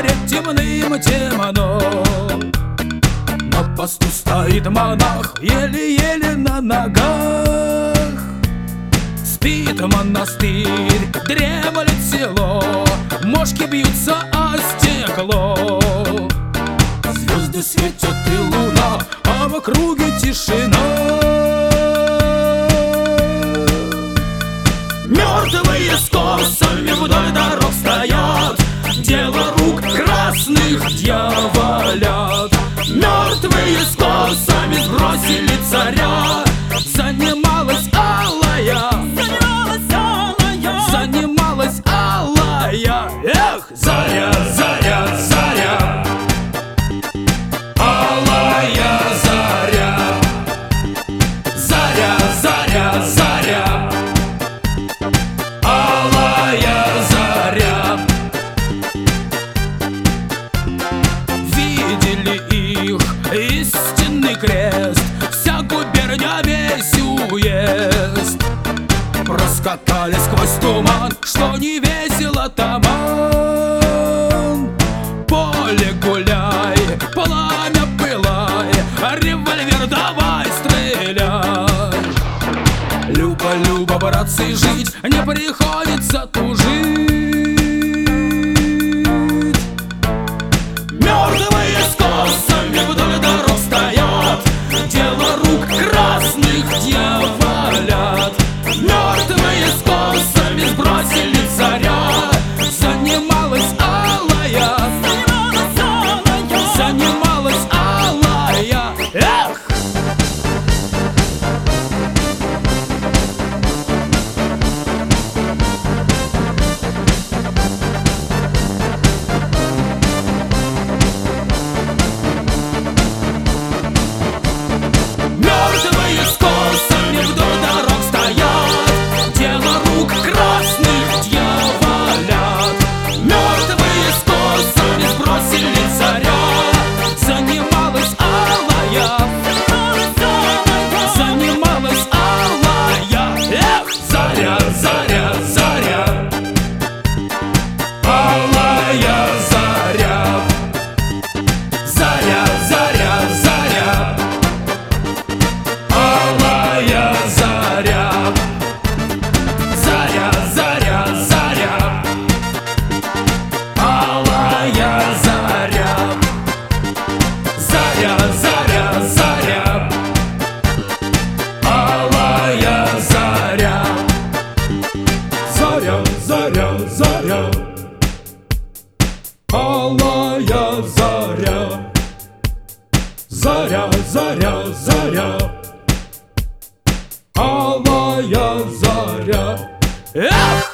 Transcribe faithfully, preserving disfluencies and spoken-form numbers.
море темным темно. На посту стоит монах, еле-еле на ногах. Спит монастырь, дремлет село, мошки бьются о стекло. Звезды светят и луна, а в округе тишина. Мертвые с косами вдоль дорог стоят, дело рук красных дьяволят. Мертвые с косами сбросили царя, занималась алая, занималась алая, занималась алая. Эх, заря, заря, заря, алая заря, заря, заря, заря, алая заря. Видели их истинный крест, вся губерния, весь уезд. Проскакали сквозь туман, что не весело таман. Поле гуляй, пламя пылай, револьвер давай стреляй. Люба, Люба, братцы, жить не приходится тужить. Мертвые с косами вдоль дорог стоят, дело рук красных дьяволят. Мертвые с косами сбросили царя, занималась алая, занималась алая, занималась алая. Эх! Мертвые с косами вдоль дорог стоят, дело рук красных дьяволят. Мертвые с косами сбросили царя, занималась алая, занималась алая. Эх, заря, заря, заря, алая заря, заря, заря, заря, алая заря, заря, заря, заря, алая заря, заря, заря, заря, алая заря, заря, заря, заря, алая заря, заря, заря, заря, алая заря. Эх!